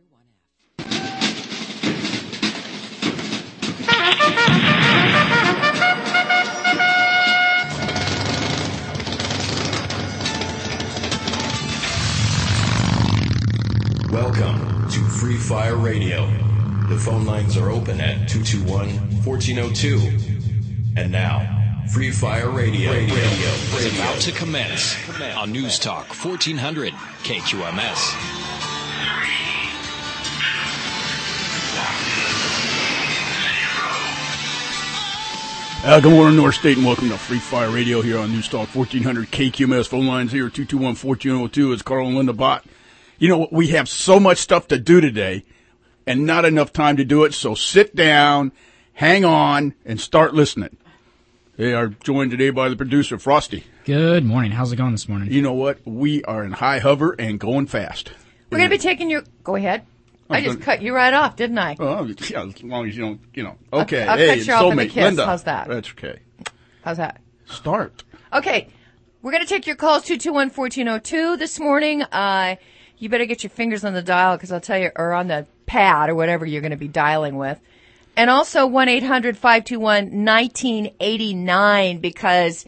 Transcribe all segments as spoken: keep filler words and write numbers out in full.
Welcome to Free Fire Radio. The phone lines are open at two two one, one four zero two. And now, Free Fire Radio, Radio, Radio is about to commence on News Talk fourteen hundred K Q M S. Uh, good morning, North State, and welcome to Free Fire Radio here on News Talk fourteen hundred K Q M S. Phone lines here, two two one, one four zero two. It's Carl and Linda Bott. You know, we have so much stuff to do today and not enough time to do it, so sit down, hang on, and start listening. They are joined today by the producer, Frosty. Good morning. How's it going this morning? You know what? We are in high hover and going fast. We're going to be taking your... Go ahead. I just cut you right off, didn't I? Oh, yeah, as long as you don't, you know. Okay. I'll, I'll hey, cut you off in a kiss. Linda. How's that? That's okay. How's that? Start. Okay. We're going to take your calls, two two one, one four zero two this morning. Uh... You better get your fingers on the dial because I'll tell you, or on the pad or whatever you're going to be dialing with. And also one eight hundred, five two one, one nine eight nine because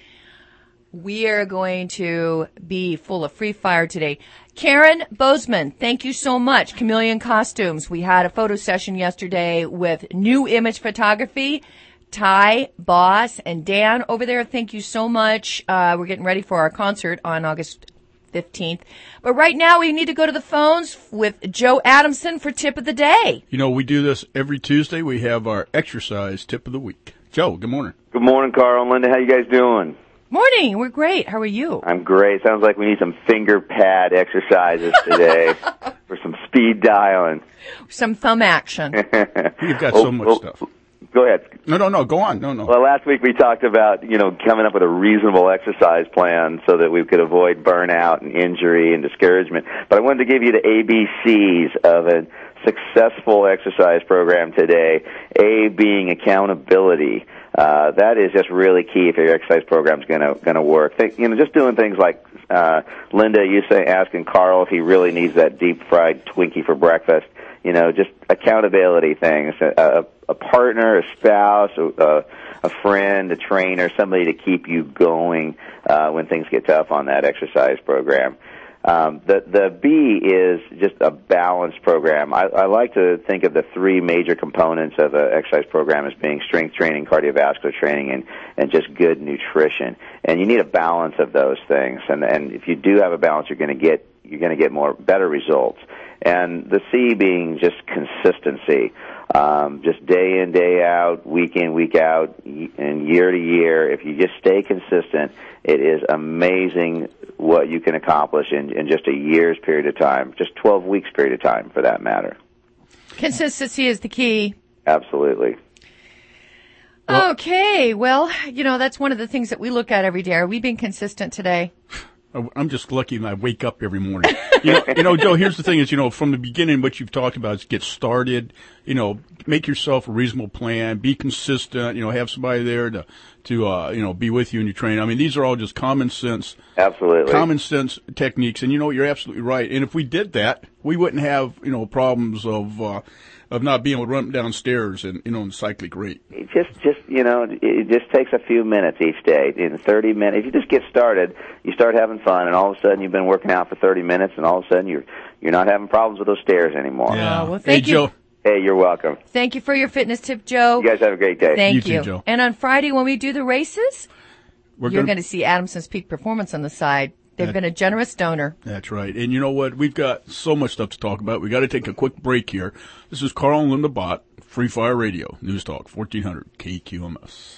we are going to be full of free fire today. Karen Bozeman, thank you so much. Chameleon Costumes. We had a photo session yesterday with New Image Photography. Ty, Boss, and Dan over there, thank you so much. Uh, we're getting ready for our concert on August fifteenth. But right now we need to go to the phones with Joe Adamson for tip of the day. You know, we do this every Tuesday. We have our exercise tip of the week. Joe, good morning. Good morning, Carl and Linda. How you guys doing? Morning. We're great. How are you? I'm great. Sounds like we need some finger pad exercises today for some speed dialing. Some thumb action. You've got so oh, much oh, stuff. Go ahead. No, no, no. Go on. No, no. Well, last week we talked about, you know, coming up with a reasonable exercise plan so that we could avoid burnout and injury and discouragement. But I wanted to give you the A B Cs of a successful exercise program today. A being accountability. Uh, that is just really key if your exercise program is going to going to work. Think, you know, just doing things like uh, Linda, you say asking Carl if he really needs that deep fried Twinkie for breakfast. You know, just accountability things. A, a partner, a spouse, a, a friend, a trainer, somebody to keep you going uh, when things get tough on that exercise program. Um, the the B is just a balanced program. I, I like to think of the three major components of an exercise program as being strength training, cardiovascular training, and, and just good nutrition. And you need a balance of those things. And and if you do have a balance, you're going to get you're going to get more better results. And the C being just consistency. Um, just day in, day out, week in, week out, and year to year. If you just stay consistent, it is amazing what you can accomplish in, in just a year's period of time, just twelve weeks period of time for that matter. Consistency is the key. Absolutely. Well, okay, well, you know, that's one of the things that we look at every day. Are we being consistent today? I'm just lucky that I wake up every morning. You know, you know, Joe, here's the thing is, you know, from the beginning, what you've talked about is get started, you know, make yourself a reasonable plan, be consistent, you know, have somebody there to, to, uh, you know, be with you in your training. I mean, these are all just common sense, absolutely common sense techniques. And, you know, you're absolutely right. And if we did that, we wouldn't have, you know, problems of, uh, of not being able to run downstairs and, you know, in cyclic rate. It just, just, you know, it just takes a few minutes each day. In thirty minutes, if you just get started, you start having fun, and all of a sudden you've been working out for thirty minutes, and all of a sudden you're, you're not having problems with those stairs anymore. Yeah. Uh, well, thank hey, you. Joe. Hey, you're welcome. Thank you for your fitness tip, Joe. You guys have a great day. Thank you. you. Too, Joe. And on Friday when we do the races, We're you're gonna, going to see Adamson's Peak Performance on the side. They've That- been a generous donor. That's right. And you know what? We've got so much stuff to talk about. We got to take a quick break here. This is Carl and Linda Bott, Free Fire Radio, News Talk, fourteen hundred K Q M S.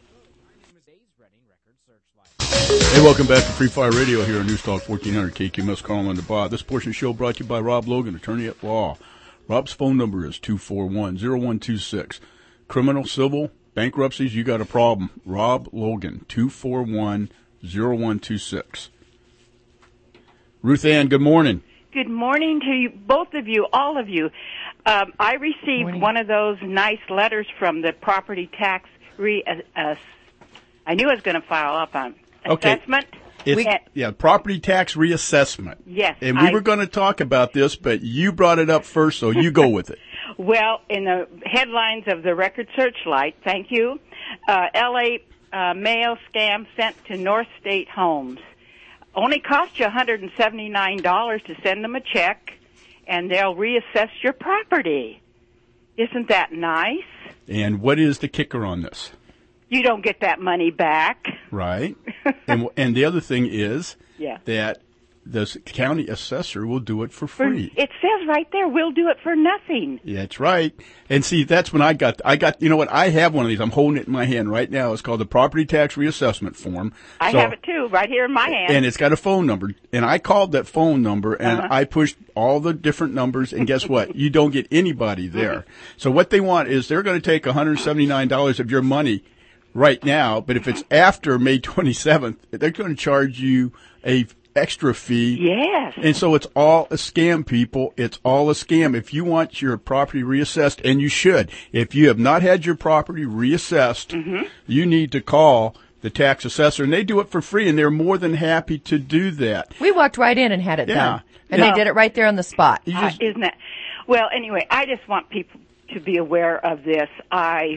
Hey, welcome back to Free Fire Radio here on News Talk, fourteen hundred K Q M S, Carl and Linda Bott. This portion of the show brought to you by Rob Logan, attorney at law. Rob's phone number is two four one, zero one two six. Criminal, civil, bankruptcies, you got a problem. Rob Logan, two four one, zero one two six. Ruth Ann, good morning. Good morning to you, both of you, all of you. Um, I received Morning. one of those nice letters from the property tax re. Uh, uh, I knew I was going to file up on Okay. assessment. It's, We- yeah, property tax reassessment. Yes, And we I- were going to talk about this, but you brought it up first, so you go with it. Well, in the headlines of the Record Searchlight, thank you, uh, L A uh, mail scam sent to North State Homes. Only cost you one hundred seventy-nine dollars to send them a check, and they'll reassess your property. Isn't that nice? And what is the kicker on this? You don't get that money back. Right. and and the other thing is Yeah. that the s- county assessor will do it for For- free. It says right there, we'll do it for nothing. Yeah, that's right. And see, that's when I got, I got, you know what, I have one of these. I'm holding it in my hand right now. It's called the Property Tax Reassessment Form. I So- have it too, right here in my hand. And it's got a phone number. And I called that phone number and Uh-huh. I pushed all the different numbers. And guess what? You don't get anybody there. So what they want is they're going to take one hundred seventy-nine dollars of your money right now. But if it's after May twenty-seventh, they're going to charge you a extra fee. Yes. And so it's all a scam, people. It's all a scam. If you want your property reassessed, and you should, if you have not had your property reassessed, Mm-hmm. you need to call the tax assessor, and they do it for free, and they're more than happy to do that. We walked right in and had it Yeah. done. And Yeah. they did it right there on the spot. You Uh, just- isn't that? Well, anyway, I just want people to be aware of this. I,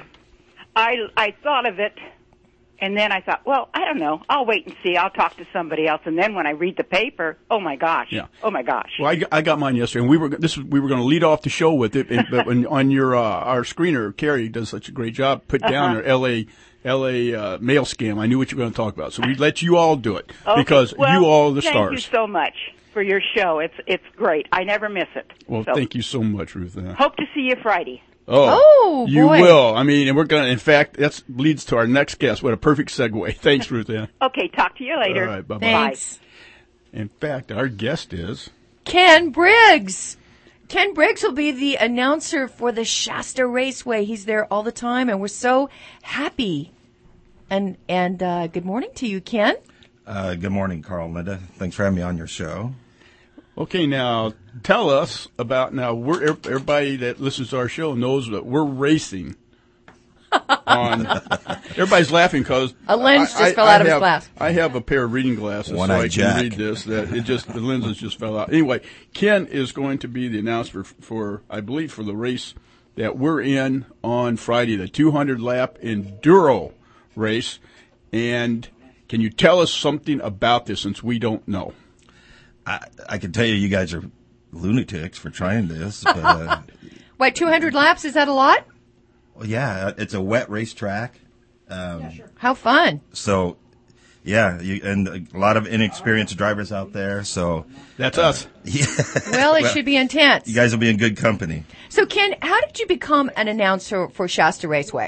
I, I thought of it, and then I thought, well, I don't know. I'll wait and see. I'll talk to somebody else, and then when I read the paper, oh my gosh, Yeah. oh my gosh. Well, I, got- I got mine yesterday, and we were this was, we were going to lead off the show with it, and, but when, on your uh, our screener, Carrie does such a great job. Put down Uh-huh. their L A L A uh, mail scam. I knew what you were going to talk about, so we let you all do it Okay. because Well, you all are the thank stars. you so much for your show. It's it's great. I never miss it. Well, So, thank you so much, Ruth. Ann. Hope to see you Friday. Oh, Oh, you boy. will. I mean, and we're going to, in fact, that leads to our next guest. What a perfect segue. Thanks, Ruth Ann. Okay, talk to you later. All right, bye-bye. Thanks. In fact, our guest is, Ken Briggs. Ken Briggs will be the announcer for the Shasta Raceway. He's there all the time, and we're so happy. And and uh, good morning to you, Ken. Uh, good morning, Carl and Linda. Thanks for having me on your show. okay, now tell us about, now we're, everybody that listens to our show knows that we're racing on, everybody's laughing because A lens just fell out of his have, glass. I have a pair of reading glasses so One-eyed I can Jack. read this, that it just, the lenses just fell out. Anyway, Ken is going to be the announcer for, for I believe, for the race that we're in on Friday, the two hundred lap Enduro race. And can you tell us something about this since we don't know? I, I can tell you, you guys are lunatics for trying this, but uh, Wait, two hundred laps, is that a lot? well, yeah, it's a wet racetrack. Um, How fun. So, yeah, you, and a lot of inexperienced drivers out there. So, That's us. yeah, Well, it should be intense. you guys will be in good company. So, Ken, how did you become an announcer for Shasta Raceway?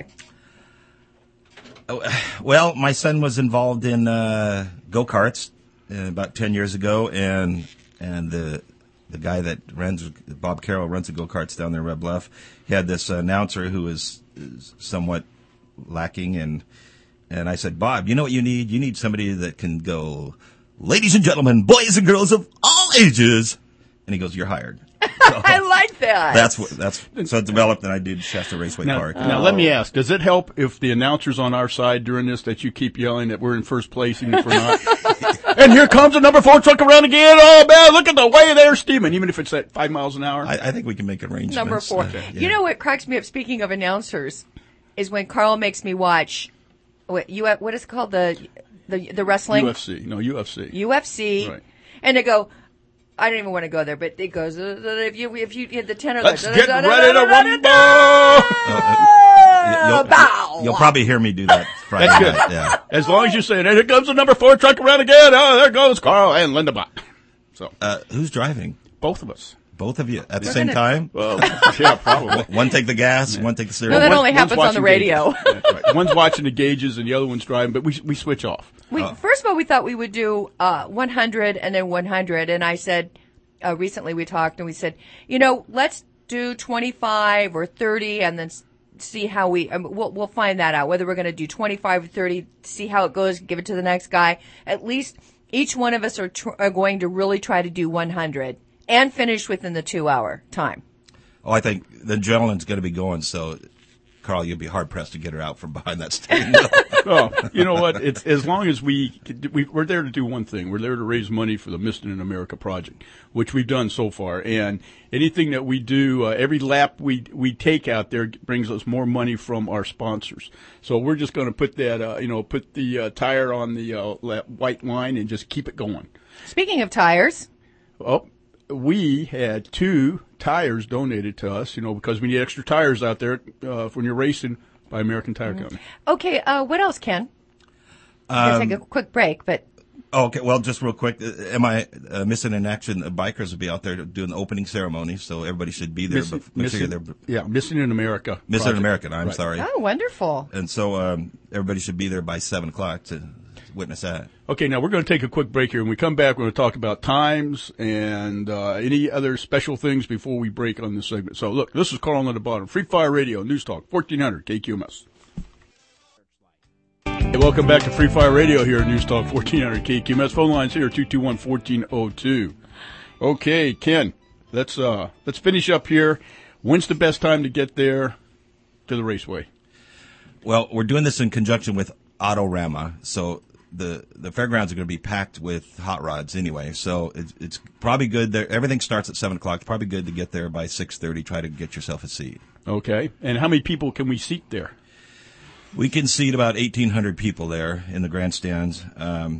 Well, my son was involved in uh, go karts uh, about ten years ago, and and the the guy that runs Bob Carroll runs the go karts down there in Red Bluff. He had this announcer who was, is somewhat lacking, and and I said, Bob, you know what you need? You need somebody that can go, ladies and gentlemen, boys and girls of all ages, and he goes, you're hired. So I like that. that's what that's so it developed, and I did Shasta Raceway Now, Park. now let me ask, does it help if the announcer's on our side during this that you keep yelling that we're in first place even if we're not? And here comes a number four truck around again. Oh, man, look at the way they're steaming, even if it's at five miles an hour. I, I think we can make arrangements. Number four. Uh, yeah. You know what cracks me up, speaking of announcers, is when Carl makes me watch, what, you, what is it called, the, the, the wrestling? U F C. No, U F C. U F C. Right. And they go, I don't even want to go there, but it goes, uh, if you, if you hit the tenor, Let's goes, get da, da, ready da, to da, da, rumble! da, You'll, bow. you'll probably hear me do that Friday That's good. night. Yeah. As long as you say it. And here comes the number four truck around again. Oh, there goes Carl and Linda Bott. So, Uh, who's driving? both of us. Both of you at the We're same gonna- time? Well, yeah, probably. One take the gas, one take the No, steering. that wheel. only One's happens on the watching radio. gauges. That's right. One's watching the gauges and the other one's driving, but we we switch off. We, Oh. First of all, we thought we would do uh, one hundred and then one hundred, and I said, uh, recently we talked and we said, you know, let's do twenty-five or thirty and then s- see how we, um, we'll, we'll find that out, whether we're going to do twenty-five or thirty, see how it goes, give it to the next guy. At least each one of us are, tr- are going to really try to do one hundred and finish within the two hour time. Oh, I think the adrenaline's going to be going, so Carl, you'd be hard pressed to get her out from behind that steering wheel. Oh, you know what? It's as long as we, we we're there to do one thing. We're there to raise money for the Missing in America project, which we've done so far. And anything that we do, uh, every lap we we take out there brings us more money from our sponsors. So we're just going to put that, uh, you know, put the uh, tire on the uh, white line and just keep it going. Speaking of tires. Oh, we had two tires donated to us, you know, because we need extra tires out there uh, when you're racing by American Tire mm-hmm. Company. Okay, uh, what else, Ken? I'm going to take a quick break, but... Okay, well, just real quick, uh, am I uh, missing in action? The bikers will be out there doing the opening ceremony, so everybody should be there. Missing, but make missing, sure you're there. Yeah, Missing in America. Missing project. in America, I'm right. sorry. Oh, wonderful. And so um, everybody should be there by seven o'clock to witness that. Okay, now we're going to take a quick break here. When we come back, we're going to talk about times and uh, any other special things before we break on this segment. So, look, this is Carl on the bottom. Free Fire Radio, News Talk, fourteen hundred K Q M S. Hey, welcome back to Free Fire Radio here at News Talk, fourteen hundred K Q M S. Phone lines here, two two one, one four zero two. Okay, Ken, let's uh, let's finish up here. When's the best time to get there to the raceway? Well, we're doing this in conjunction with Autorama, so the the fairgrounds are going to be packed with hot rods anyway. So it's, it's probably good there. Everything starts at seven o'clock. It's probably good to get there by six thirty. Try to get yourself a seat. Okay, and how many people can we seat there? We can seat about eighteen hundred people there in the grandstands. Um,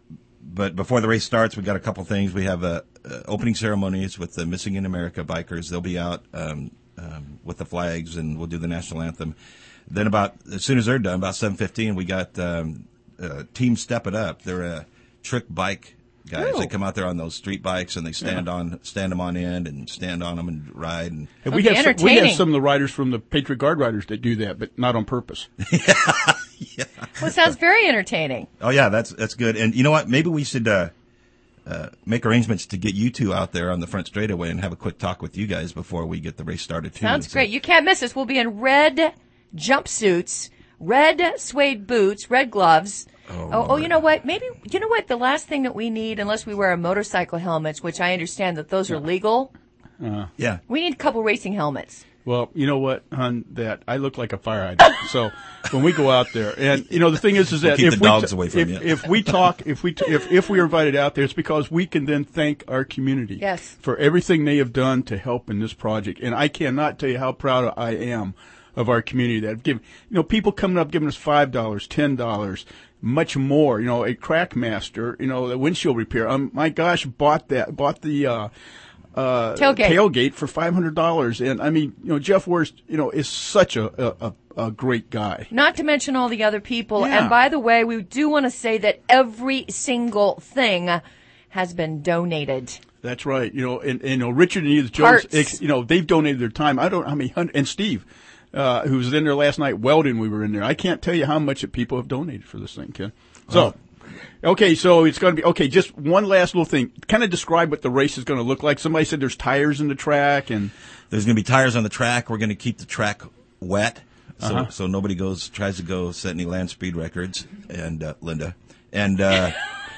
but before the race starts, we've got a couple things. We have uh, uh, opening ceremonies with the Missing in America bikers. They'll be out um, um, with the flags, and we'll do the national anthem. Then about as soon as they're done, about seven fifteen, we got um, uh, Team Step It Up. They're a trick bike guys. Ooh. They come out there on those street bikes, and they stand yeah. on stand them on end and stand on them and ride. And, and we, have some, we have some of the riders from the Patriot Guard riders that do that, but not on purpose. yeah. yeah. Well, it sounds very entertaining. Oh, yeah, that's that's good. And you know what? Maybe we should uh, uh, make arrangements to get you two out there on the front straightaway and have a quick talk with you guys before we get the race started, too. Sounds so, great. You can't miss us. We'll be in red jumpsuits, red suede boots, red gloves. Oh, oh, oh, you know what? Maybe, you know what? The last thing that we need, unless we wear motorcycle helmets, which I understand that those are legal. Uh, yeah. We need a couple racing helmets. Well, you know what, hon, that I look like a fire hydrant. So when we go out there, and you know the thing is, is that we'll keep if the we dogs t- away from if, you. if we talk, if we t- if if we are invited out there, it's because we can then thank our community yes. for everything they have done to help in this project. And I cannot tell you how proud I am of our community that have given. You know, people coming up giving us five dollars, ten dollars. Much more, you know, a Crackmaster, you know, the windshield repair. Um, my gosh, bought that, bought the, uh, uh, tailgate. tailgate for five hundred dollars. And I mean, you know, Jeff Worst, you know, is such a, a, a great guy. Not to mention all the other people. Yeah. And by the way, we do want to say that every single thing has been donated. That's right. You know, and, and you know, Richard and Edith Jones, Parts. you know, they've donated their time. I don't know how many hundred, and Steve. Uh, who was in there last night welding, we were in there. I can't tell you how much that people have donated for this thing, Ken. So, okay, so it's going to be, okay, just one last little thing. Kind of describe what the race is going to look like. Somebody said there's tires in the track and. There's going to be tires on the track. We're going to keep the track wet. So, Uh-huh. so nobody goes, tries to go set any land speed records. And, uh, Linda. And, uh,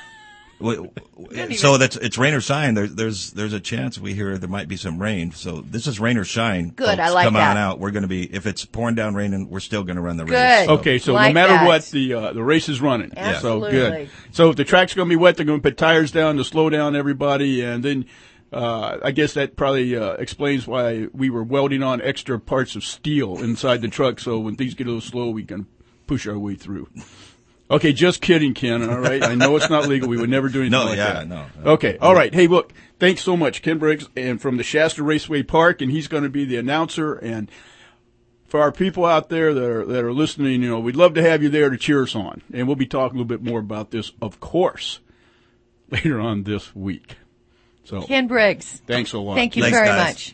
w- w- so that's, it's rain or shine. There, there's, there's a chance we hear there might be some rain. So this is rain or shine. Good, folks. I like Come that. on out. We're going to be, if it's pouring down raining, we're still going to run the Good. race. So. Okay, so Like no matter that. what, the uh, the race is running. Absolutely. So good. So if the track's going to be wet, they're going to put tires down to slow down everybody, and then uh, I guess that probably uh, explains why we were welding on extra parts of steel inside the truck, so when things get a little slow, we can push our way through. Okay, just kidding, Ken, all right? I know it's not legal. We would never do anything No, like yeah, that. no. Okay, all right. Hey, look, thanks so much, Ken Briggs, and from the Shasta Raceway Park, and he's going to be the announcer. And for our people out there that are that are listening, you know, we'd love to have you there to cheer us on. And we'll be talking a little bit more about this, of course, later on this week. So, Ken Briggs. thanks a lot. Thank you Thanks, very guys. much.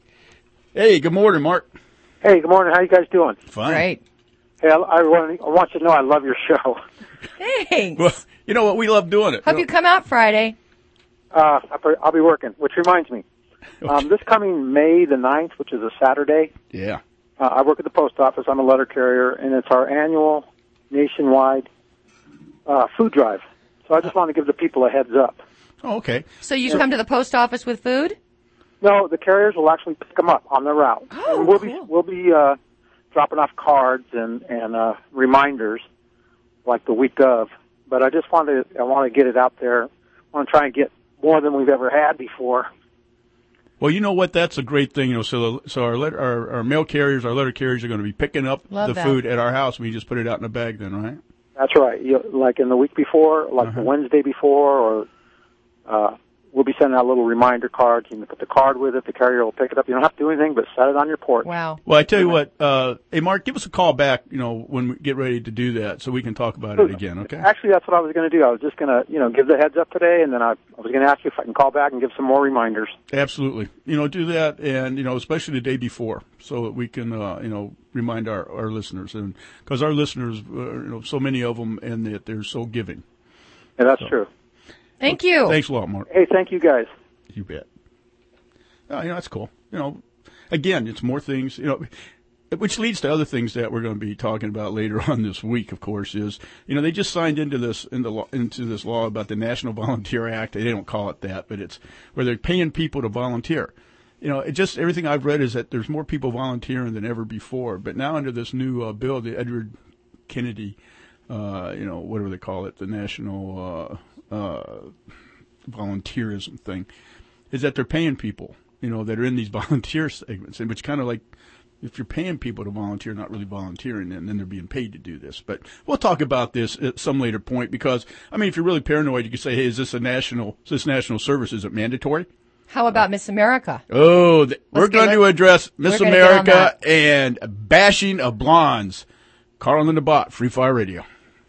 Hey, good morning, Mark. Hey, good morning. How you guys doing? Fine. Great. Hey, I, I, want, I want you to know I love your show. Thanks. Well, you know what? We love doing it. Hope you come out Friday. Uh, I'll- I'll be working, which reminds me. Um, this coming May the ninth, which is a Saturday, Yeah. uh, I work at the post office. I'm a letter carrier, and it's our annual nationwide uh, food drive. So I just want to give the people a heads up. Oh, okay. So you come to the post office with food? No, the carriers will actually pick them up on their route. Oh, and we'll cool. be we'll be uh, dropping off cards and and uh, reminders like the week of. But I just wanted to, I want to get it out there. I want to try and get more than we've ever had before. Well, you know what? That's a great thing. You know, so so our letter, our, our mail carriers, our letter carriers are going to be picking up Love the that. food at our house. We just put it out in a bag, then, right? That's right. You, like in the week before, like Uh-huh. the Wednesday before, or uh, we'll be sending out little reminder cards. You can put the card with it. The carrier will pick it up. You don't have to do anything but set it on your porch. Wow. Well, I tell you what, uh, hey, Mark, give us a call back, you know, when we get ready to do that so we can talk about it again, okay? Actually, that's what I was going to do. I was just going to, you know, give the heads up today, and then I, I was going to ask you if I can call back and give some more reminders. Absolutely. You know, do that, and, you know, especially the day before so that we can, uh, you know, remind our, our listeners. And because our listeners, uh, you know, so many of them, and that they're so giving. Yeah, that's So. true. Thank you. Thanks a lot, Mark. Hey, thank you guys. You bet. Uh, you know, that's cool. You know, again, it's more things, you know, which leads to other things that we're going to be talking about later on this week, of course, is, you know, they just signed into this, into, law, into this law about the National Volunteer Act. They don't call it that, but it's where they're paying people to volunteer. You know, it just, everything I've read is that there's more people volunteering than ever before. But now under this new uh, bill, the Edward Kennedy, uh, you know, whatever they call it, the National uh, uh, Volunteerism thing, is that they're paying people, you know, that are in these volunteer segments, and which kind of like, if you're paying people to volunteer, not really volunteering, and then they're being paid to do this. But we'll talk about this at some later point because, I mean, if you're really paranoid, you could say, hey, is this a national, is this national service? Is it mandatory? How about Miss America? Oh, th- we're Let's get going it. to address Miss We're gonna get on America that. and bashing of blondes. Carl and the Bot, Free Fire Radio.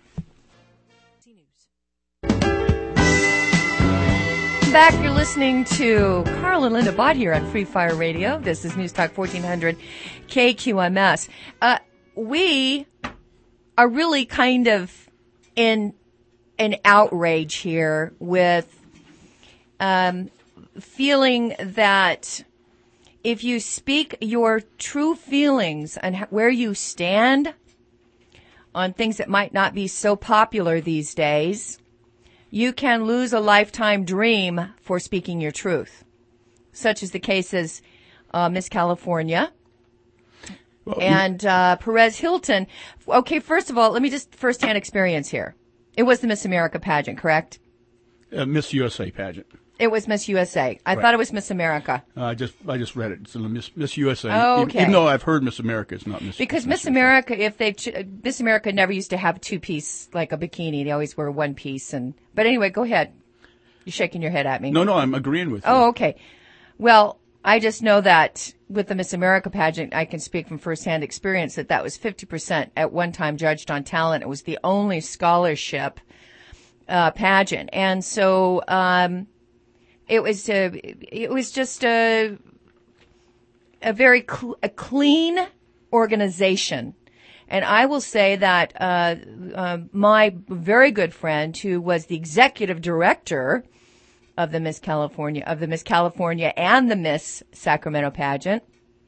Back, you're listening to Carl and Linda Bott here on Free Fire Radio. This is News Talk fourteen hundred K Q M S. Uh, we are really kind of in an outrage here with um, feeling that if you speak your true feelings and h- where you stand on things that might not be so popular these days, you can lose a lifetime dream for speaking your truth, such as the cases uh, Miss California Well, and uh, Perez Hilton. Okay, first of all, let me just firsthand experience here. It was the Miss America pageant, correct? uh, Miss U S A pageant. It was Miss U S A. I Right. thought it was Miss America. Uh, I just I just read it. It's Miss, Miss U S A. Oh, Even- okay. Even though I've heard Miss America, it's not Miss. Because Miss America, if they, ch- Miss America never used to have two piece, like a bikini. They always wear one piece. And, but anyway, go ahead. You're shaking your head at me. No, no, I'm agreeing with you. Oh, okay. Well, I just know that with the Miss America pageant, I can speak from firsthand experience that that was fifty percent at one time judged on talent. It was the only scholarship uh, pageant. And so, um, it was, uh, it was just a, a very cl- a clean organization. And I will say that uh, uh, my very good friend, who was the executive director of the Miss California, of the Miss California and the Miss Sacramento pageant,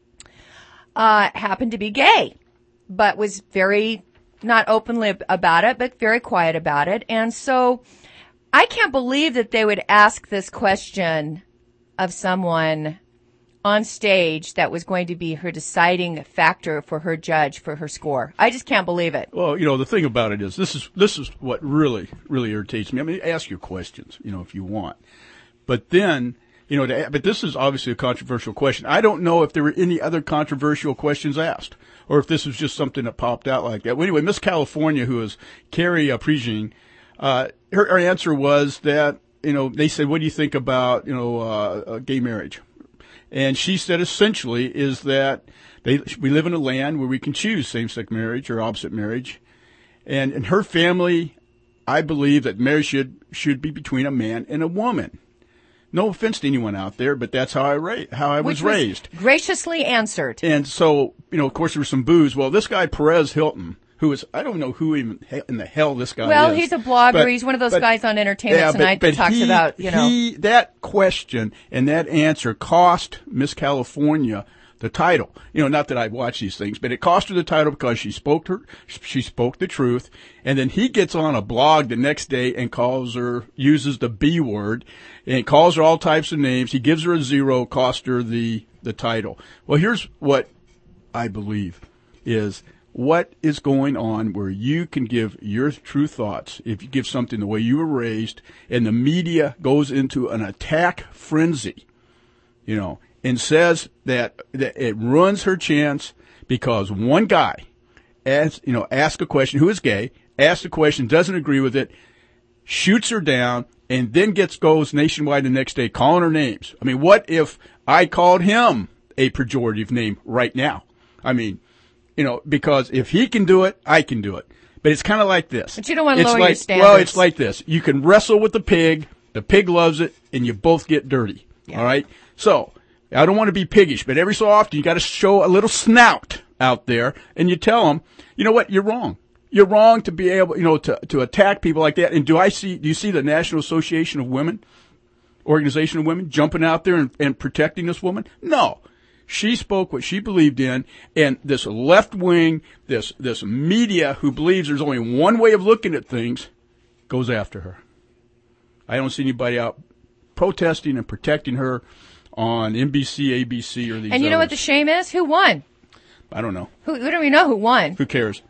uh, happened to be gay, but was very not openly about it, but very quiet about it. And so I can't believe that they would ask this question of someone on stage that was going to be her deciding factor for her judge for her score. I just can't believe it. Well, you know, the thing about it is this is this is what really, really irritates me. I mean, ask your questions, you know, if you want. But then, you know, to, but this is obviously a controversial question. I don't know if there were any other controversial questions asked or if this was just something that popped out like that. Well, anyway, Miss California, who is Carrie uh, Prejean, uh, her, her answer was that, you know, they said, what do you think about, you know, uh, uh, gay marriage? And she said essentially is that they, we live in a land where we can choose same-sex marriage or opposite marriage. And in her family, I believe that marriage should, should be between a man and a woman. No offense to anyone out there, but that's how I ra- how I was Which was raised. graciously answered. And so, you know, of course, there was some boos. Well, this guy, Perez Hilton, who is, I don't know who even in the hell this guy Well, is. he's a blogger. But- he's one of those but- guys on Entertainment yeah, Tonight but, that talks he, about, you know. He, that question and that answer cost Miss California the title. You know, not that I watch these things, but it cost her the title because she spoke her, she spoke the truth. And then he gets on a blog the next day and calls her, uses the B word and calls her all types of names. He gives her a zero, cost her the, the title. Well, here's what I believe. is what is going on where you can give your true thoughts if you give something the way you were raised, and the media goes into an attack frenzy, you know, and says that, that it ruins her chance because one guy asks, you know, asks a question, who is gay, asks a question, doesn't agree with it, shoots her down, and then gets goes nationwide the next day calling her names. I mean, what if I called him a pejorative name right now? I mean, you know, because if he can do it, I can do it. But it's kind of like this. But you don't want to it's lower like, your standards. Well, it's like this. You can wrestle with the pig, the pig loves it, and you both get dirty. Yeah. All right? So, I don't want to be piggish, but every so often you got to show a little snout out there, and you tell them, you know what, you're wrong. You're wrong to be able, you know, to, to attack people like that. And do I see, do you see the National Association of Women, Organization of Women, jumping out there and, and protecting this woman? No. She spoke what she believed in, and this left wing, this, this media who believes there's only one way of looking at things goes after her. I don't see anybody out protesting and protecting her on N B C, A B C, or these And you know others. what the shame is? Who won? I don't know. Who, we don't even know who won. Who cares?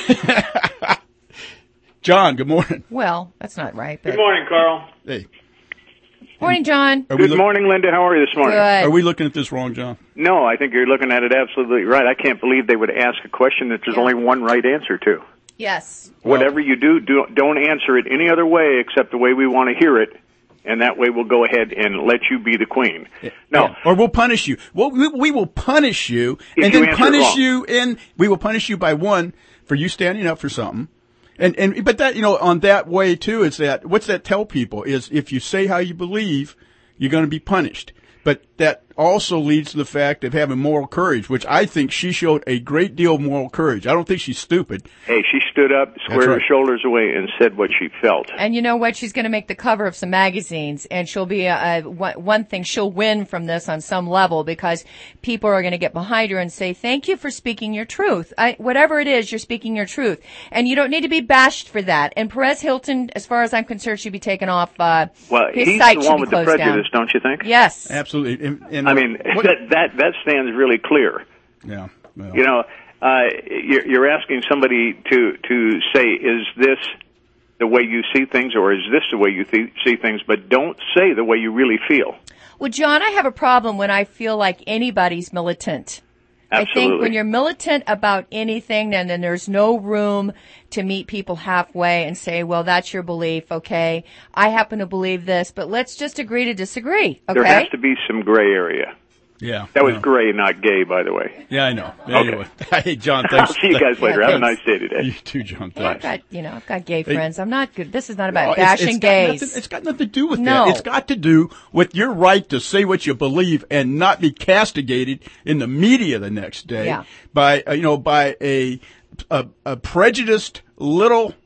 John, good morning. Well, that's not right. But... Good morning, Carl. Hey. Morning, John. Are we Good look- morning, Linda. How are you this morning? Good. Are we looking at this wrong, John? No, I think you're looking at it absolutely right. I can't believe they would ask a question that there's Yeah. only one right answer to. Yes. Whatever you do, do, don't answer it any other way except the way we want to hear it, and that way we'll go ahead and let you be the queen. No. Yeah. Or we'll punish you. Well, we, we will punish you, If and you then answer punish wrong. you, and we will punish you by one for you standing up for something. And, and, but that, you know, on that way too, is that, what's that tell people is if you say how you believe, you're going to be punished. But that also leads to the fact of having moral courage, which I think she showed a great deal of moral courage. I don't think she's stupid. Hey, she stood up, squared right. her shoulders away, and said what she felt. And you know what? She's going to make the cover of some magazines, and she'll be a, a, one thing. She'll win from this on some level because people are going to get behind her and say, "Thank you for speaking your truth. I, whatever it is, you're speaking your truth, and you don't need to be bashed for that." And Perez Hilton, as far as I'm concerned, should be taken off. Uh, Well, his he's site the should one be with the closed prejudice, down. don't you think? Yes, Absolutely. And, and, I mean, what- that, that, that stands really clear. yeah. Well, You know, uh, you're, you're asking somebody to, to say, is this the way you see things, or is this the way you th- see things? But don't say the way you really feel. Well, John, I have a problem when I feel like anybody's militant. I think Absolutely. when you're militant about anything, then, then there's no room to meet people halfway and say, well, that's your belief, okay? I happen to believe this, but let's just agree to disagree, okay? There has to be some gray area. yeah. That was yeah. gray, not gay, by the way. Yeah, I know. Okay. Anyway. Hey, John, thanks. I'll see you guys later. Yeah, Have a thanks. nice day today. You too, John. Well, I've Thanks. got, you know, I've got gay Hey. friends. I'm not good. This is not No, about it's- bashing it's got gays. nothing- it's got nothing to do with No. that. It's got to do with your right to say what you believe and not be castigated in the media the next day Yeah. by, uh, you know, by a, a, a prejudiced little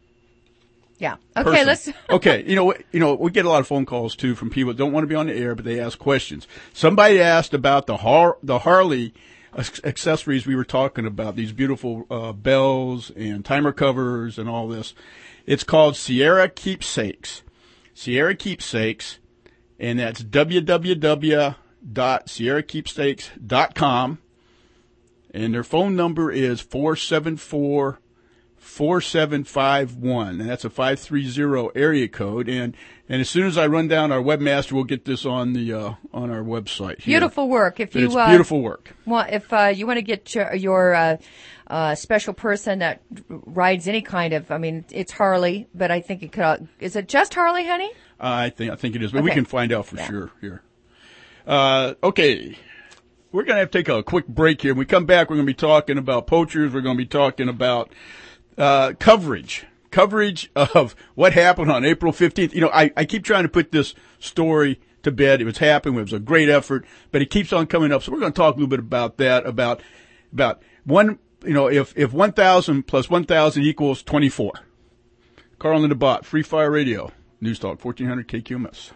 Yeah. Okay, person. let's. okay, you know, you know, we get a lot of phone calls too from people that don't want to be on the air, but they ask questions. Somebody asked about the Har- the Harley accessories we were talking about, these beautiful uh, bells and timer covers and all this. It's called Sierra Keepsakes. Sierra Keepsakes, and that's w w w dot sierra keepsakes dot com. And their phone number is four seven four, four seven five one, and that's a five three zero area code. And and as soon as I run down our webmaster, we'll get this on the uh, on our website. here. Beautiful work. If But you it's uh, beautiful work. Well, if uh, you want to get your, your uh, uh, special person that rides any kind of, I mean, it's Harley, but I think it could. Uh, is it just Harley, honey? Uh, I think I think it is, but we Okay. can find out for Yeah. sure here. Uh, okay. We're going to have to take a quick break here. When we come back, we're going to be talking about poachers. We're going to be talking about uh, coverage, coverage of what happened on April fifteenth. You know, I, I keep trying to put this story to bed. It was happening. It was a great effort, but it keeps on coming up. So we're going to talk a little bit about that, about about one, you know, if, if one thousand plus one thousand equals twenty-four. Carl and the Bot, Free Fire Radio, News Talk, fourteen hundred K Q M S.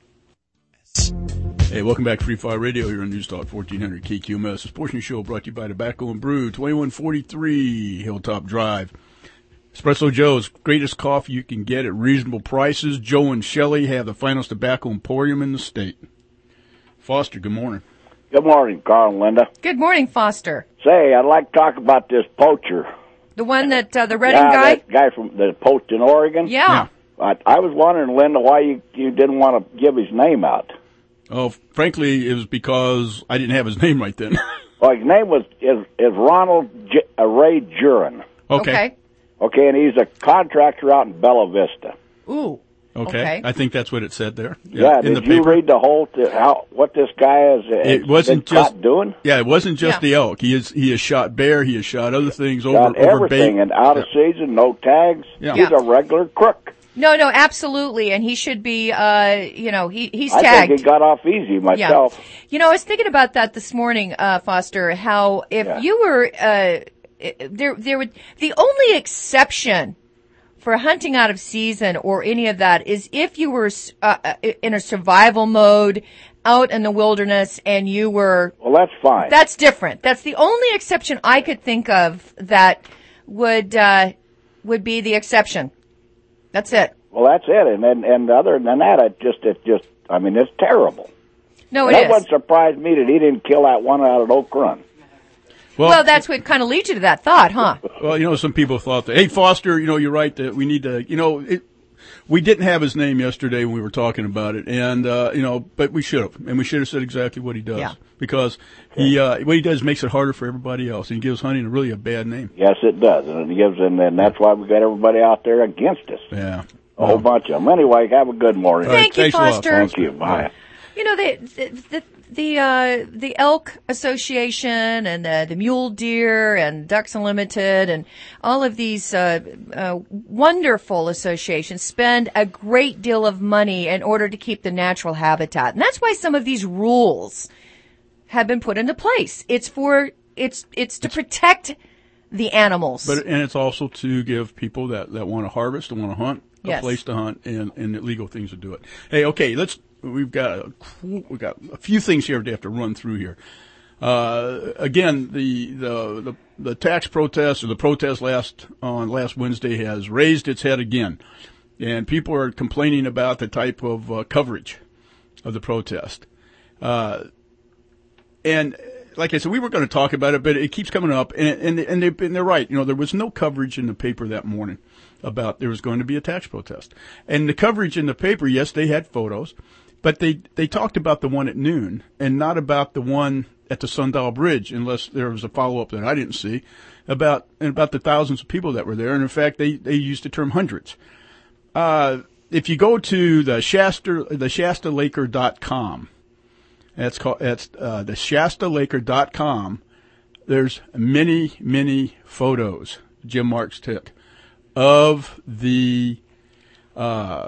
Hey, welcome back to Free Fire Radio here on News Talk fourteen hundred K Q M S. This portion of the show brought to you by Tobacco and Brew, twenty-one forty-three Hilltop Drive. Espresso Joe's greatest coffee you can get at reasonable prices. Joe and Shelley have the finest tobacco emporium in the state. Foster, good morning. Good morning, Carl and Linda. Good morning, Foster. Say, I'd like to talk about this poacher. The one that, uh, the Redding yeah, guy? that guy from the poached in Oregon? Yeah. yeah. I, I was wondering, Linda, why you, you didn't want to give his name out. Oh, frankly, it was because I didn't have his name right then. Well, his name was is, is Ronald J- uh, Ray Jurin. Okay. okay. Okay, and he's a contractor out in Bella Vista. Ooh. Okay. okay. I think that's what it said there. Yeah, yeah in did the you paper. read the whole, th- how, what this guy is uh, It wasn't been just caught doing? Yeah, it wasn't just Yeah. the elk. He is he has shot bear. He has shot other things Got over over everything, bait. and out of season, no tags. Yeah. He's Yeah. a regular crook. No, no, absolutely. And he should be, uh, you know, he, he's I tagged. think he got off easy myself. Yeah. You know, I was thinking about that this morning, uh, Foster, how if Yeah. you were, uh, there, there would, the only exception for hunting out of season or any of that is if you were, uh, in a survival mode out in the wilderness and you were. Well, that's fine. That's different. That's the only exception I could think of that would, uh, would be the exception. That's it. Well, that's it. And then, and other than that, it just, it just, I mean, it's terrible. No, it that is. wouldn't surprise me that he didn't kill that one out at Oak Run. Well, Well, that's what kind of leads you to that thought, huh? well, you know, some people thought that, hey, Foster, you know, you're right that we need to, you know, it, we didn't have his name yesterday when we were talking about it, and uh, you know, but we should have, and we should have said exactly what he does, Yeah. because he, uh, what he does makes it harder for everybody else, and he gives hunting really a bad name. Yes, it does. And it gives, and, and that's why we got everybody out there against us. Yeah, A whole bunch of them. Anyway, have a good morning. All right, Thank you, thanks a lot, Foster. Thank you. Bye. You know, the the the the, uh, the Elk Association and the, the Mule Deer and Ducks Unlimited and all of these uh, uh, wonderful associations spend a great deal of money in order to keep the natural habitat, and that's why some of these rules have been put into place. It's for it's it's to protect the animals. but and it's also to give people that, that want to harvest and want to hunt a Yes. place to hunt and, and legal things to do it. Hey, okay, let's. We've got a, we've got a few things here to have to run through here. Uh, again, the, the the the tax protest or the protest last on last Wednesday has raised its head again, and people are complaining about the type of uh, coverage of the protest. Uh, and like I said, we were going to talk about it, but it keeps coming up, and and and, they, and they're right. You know, there was no coverage in the paper that morning about there was going to be a tax protest, and the coverage in the paper, yes, they had photos. But they, they talked about the one at noon and not about the one at the Sundial Bridge, unless there was a follow-up that I didn't see, about and about the thousands of people that were there. And, in fact, they, they used the term hundreds. Uh, if you go to the Shasta, the Shasta Laker dot com, that's called, that's, uh, the Shasta Laker dot com, there's many, many photos, Jim Marks took, of the, uh,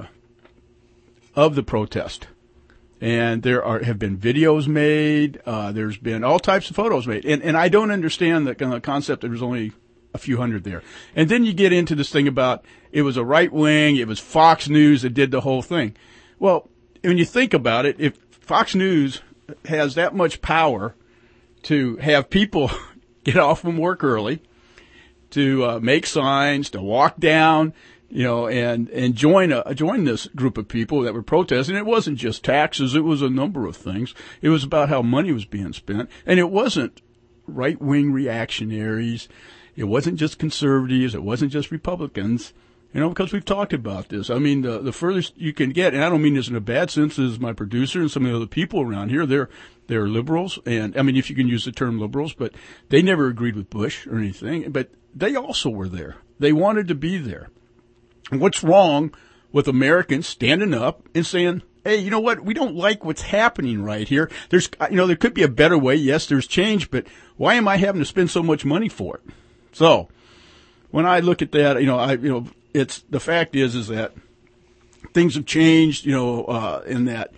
of the protest. And there are have been videos made. Uh, there's been all types of photos made, and and I don't understand the, the concept that there's only a few hundred there. And then you get into this thing about it was a right wing, it was Fox News that did the whole thing. Well, when you think about it, if Fox News has that much power to have people get off from work early, to uh, make signs, to walk down, you know, and, and join a, join this group of people that were protesting. It wasn't just taxes. It was a number of things. It was about how money was being spent. And it wasn't right-wing reactionaries. It wasn't just conservatives. It wasn't just Republicans, you know, because we've talked about this. I mean, the, the furthest you can get, and I don't mean this in a bad sense, as my producer and some of the other people around here, they're, they're liberals. And I mean, if you can use the term liberals, but they never agreed with Bush or anything, but they also were there. They wanted to be there. What's wrong with Americans standing up and saying, hey, you know what? We don't like what's happening right here. There's, you know, there could be a better way. Yes, there's change, but why am I having to spend so much money for it? So when I look at that, you know, I, you know, it's, the fact is, is that things have changed, you know, uh, in that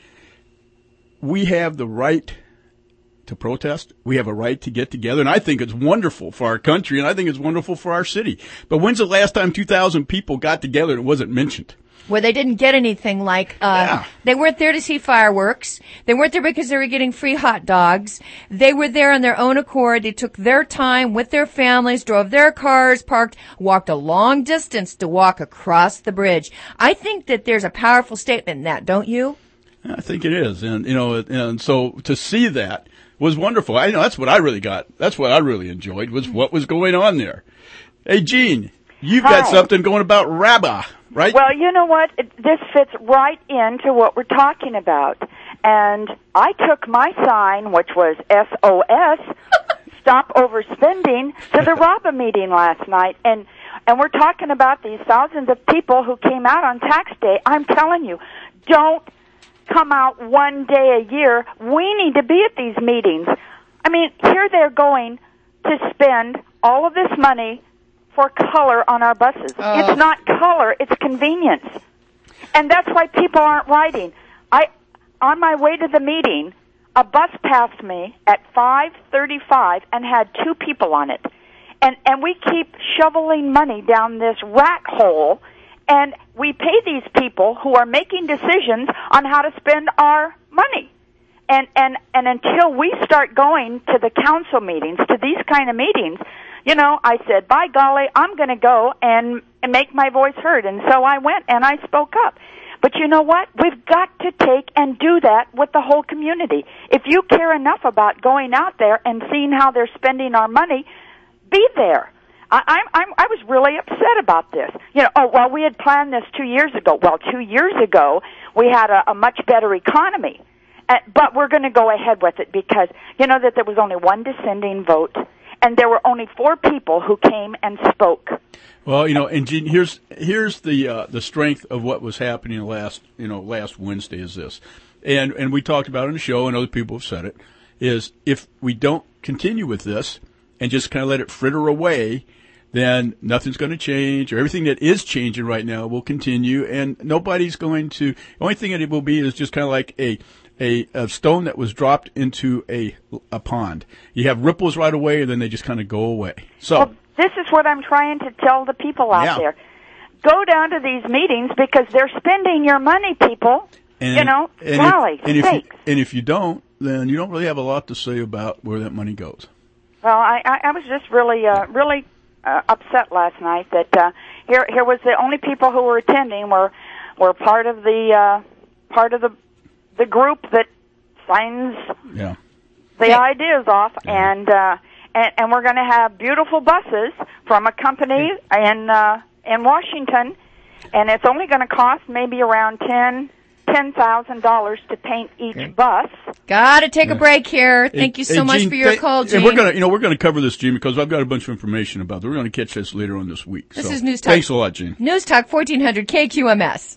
we have the right to protest. We have a right to get together, and I think it's wonderful for our country, and I think it's wonderful for our city. But when's the last time two thousand people got together and it wasn't mentioned? Where they didn't get anything like, uh, Yeah. they weren't there to see fireworks. They weren't there because they were getting free hot dogs. They were there on their own accord. They took their time with their families, drove their cars, parked, walked a long distance to walk across the bridge. I think that there's a powerful statement in that, don't you? I think it is. And, you know, and so to see that, was wonderful. I know that's what I really got. That's what I really enjoyed was what was going on there. Hey, Gene, you've Hi. got something going about Rabbah, right? Well, you know what? It, this fits right into what we're talking about. And I took my sign, which was S O S, Stop Overspending, to the Rabbah meeting last night. And and we're talking about these thousands of people who came out on tax day. I'm telling you, don't come out one day a year. We need to be at these meetings. I mean, here they're going to spend all of this money for color on our buses. Oh. It's not color, it's convenience. And that's why people aren't riding. I, on my way to the meeting, a bus passed me at five thirty-five and had two people on it. And, and we keep shoveling money down this rat hole, and we pay these people who are making decisions on how to spend our money. And, and, and until we start going to the council meetings, to these kind of meetings, you know, I said, by golly, I'm going to go and, and make my voice heard. And so I went and I spoke up. But you know what? We've got to take and do that with the whole community. If you care enough about going out there and seeing how they're spending our money, be there. I, I'm, I'm, I was really upset about this. You know, oh, well, we had planned this two years ago. Well, two years ago, we had a, a much better economy. Uh, but we're going to go ahead with it because, you know, that there was only one dissenting vote, and there were only four people who came and spoke. Well, you know, and Gene, here's here's the uh, the strength of what was happening last you know last Wednesday is this, and and we talked about it on the show, and other people have said it, is if we don't continue with this and just kind of let it fritter away, then nothing's going to change, or everything that is changing right now will continue, and nobody's going to. The only thing that it will be is just kind of like a. A, a stone that was dropped into a a pond. You have ripples right away, and then they just kind of go away. So well, this is what I'm trying to tell the people out yeah. there. Go down to these meetings because they're spending your money, people. and, you know, and golly, if, and if you, sakes. and if you don't, then you don't really have a lot to say about where that money goes. Well, I, I, I was just really, uh, really uh, upset last night that uh, here, here was the only people who were attending were were part of the uh, part of the. the group that signs yeah. the ideas off, yeah. and, uh, and and we're going to have beautiful buses from a company in uh, in Washington, and it's only going to cost maybe around ten ten thousand dollars to paint each okay. bus. Got to take yeah. a break here. Thank hey, you so hey, much Gene, for your th- call, Gene. And we're gonna, you know, we're going to cover this, Gene, because I've got a bunch of information about it. We're going to catch this later on this week. This so, is News Talk. Thanks a lot, Gene. News Talk fourteen hundred K Q M S.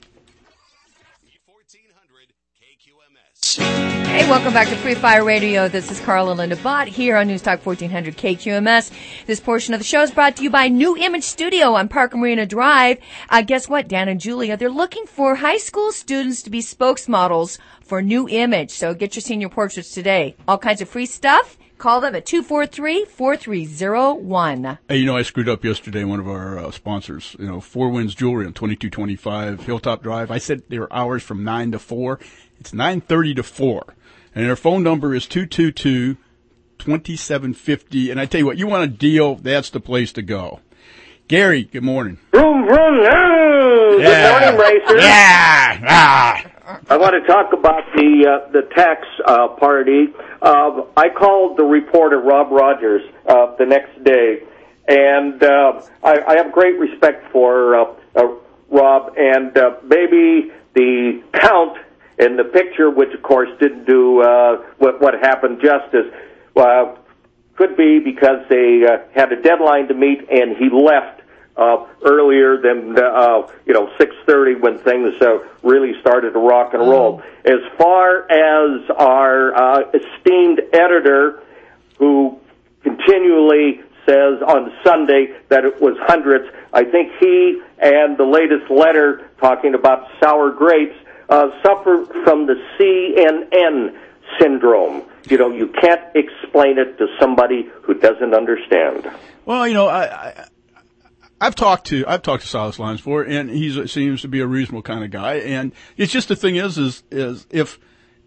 Hey, welcome back to Free Fire Radio. This is Carla Linda Bott here on News Talk fourteen hundred K Q M S. This portion of the show is brought to you by New Image Studio on Park Marina Drive. Uh, guess what? Dan and Julia, they're looking for high school students to be spokesmodels for New Image. So get your senior portraits today. All kinds of free stuff. Call them at two four three, four three zero one. Hey, you know, I screwed up yesterday. One of our uh, sponsors, you know, Four Winds Jewelry on twenty-two twenty-five Hilltop Drive. I said they were hours from nine to four. It's nine thirty to four. And their phone number is two two two, two seven five zero. And I tell you what, you want a deal, that's the place to go. Gary, good morning. Vroom, vroom, vroom. Yeah. Good morning, racers. Yeah. Ah. I want to talk about the uh, the tax uh, party. Uh, I called the reporter, Rob Rogers, uh, the next day, and uh, I, I have great respect for uh, uh, Rob, and uh, maybe the count in the picture, which of course didn't do uh, what, what happened justice, uh, could be because they uh, had a deadline to meet, and he left uh, earlier than uh, you know six thirty when things uh, really started to rock and roll. As far as our uh, esteemed editor, who continually says on Sunday that it was hundreds, I think he and the latest letter talking about sour grapes Uh, suffer from the C N N syndrome. You know, you can't explain it to somebody who doesn't understand. Well, you know, I, I, I've talked to I've talked to Silas Lyons before, and he seems to be a reasonable kind of guy. And it's just the thing is, is is if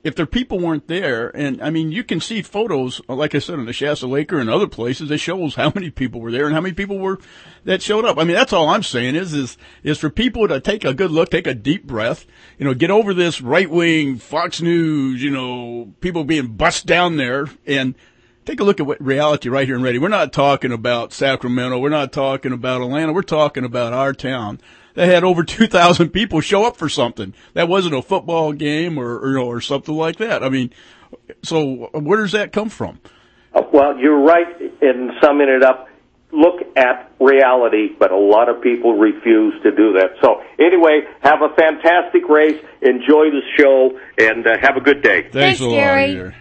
if their people weren't there, and I mean, you can see photos, like I said, on the Shasta Laker and other places, it shows how many people were there and how many people were that showed up. I mean, that's all I'm saying is, is, is for people to take a good look, take a deep breath, you know, get over this right wing Fox News, you know, people being bussed down there, and take a look at what reality right here in Reading. We're not talking about Sacramento. We're not talking about Atlanta. We're talking about our town. They had over two thousand people show up for something. That wasn't a football game or, or, or something like that. I mean, so where does that come from? Uh, well, you're right in summing it up. Look at reality, but a lot of people refuse to do that. So anyway, have a fantastic race. Enjoy the show, and uh, have a good day. Thanks, Thanks a lot, Gary. Gary.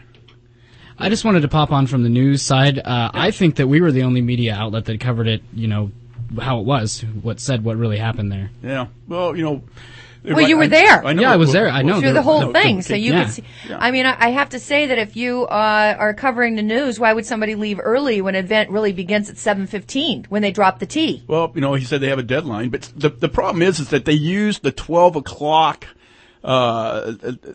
I just wanted to pop on from the news side. Uh, I think that we were the only media outlet that covered it, you know, how it was, what said what really happened there. Yeah. Well, you know. Well, you were there. I know. Yeah, I was there. I know. Through the whole No, thing, okay. so you Yeah. could see. I mean, I I have to say that if you uh, are covering the news, why would somebody leave early when an event really begins at seven fifteen when they drop the tee? Well, you know, he said they have a deadline, but the the problem is, is that they used the twelve o'clock uh,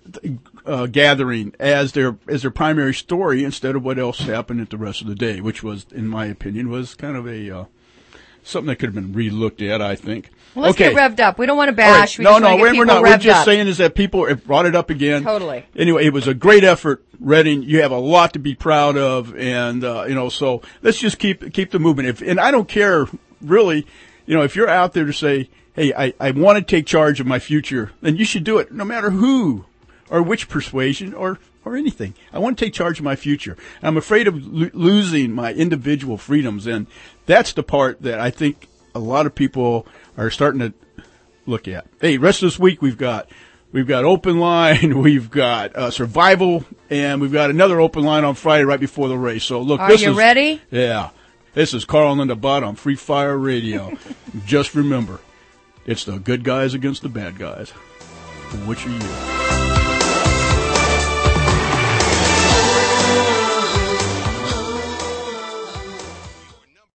uh, gathering as their as their primary story instead of what else happened at the rest of the day, which was, in my opinion, was kind of a uh, something that could have been re-looked at, I think. Well, let's okay. get revved up. We don't want to All right. bash. We No, just no, want to we're, get we're people not. We're revved just up. saying is that people have brought it up again. Totally. Anyway, it was a great effort, Reading. You have a lot to be proud of, and uh, you know, so let's just keep keep the movement. If and I don't care really, you know, if you're out there to say, hey, I, I want to take charge of my future, then you should do it, no matter who or which persuasion or or anything. I want to take charge of my future. I'm afraid of lo- losing my individual freedoms, and that's the part that I think a lot of people are starting to look at. Hey, rest of this week we've got we've got open line, we've got uh, survival, and we've got another open line on Friday right before the race. So look, Are this you is, ready? Yeah, this is Carl and Linda Bott on Free Fire Radio. Just remember, it's the good guys against the bad guys. Which are you?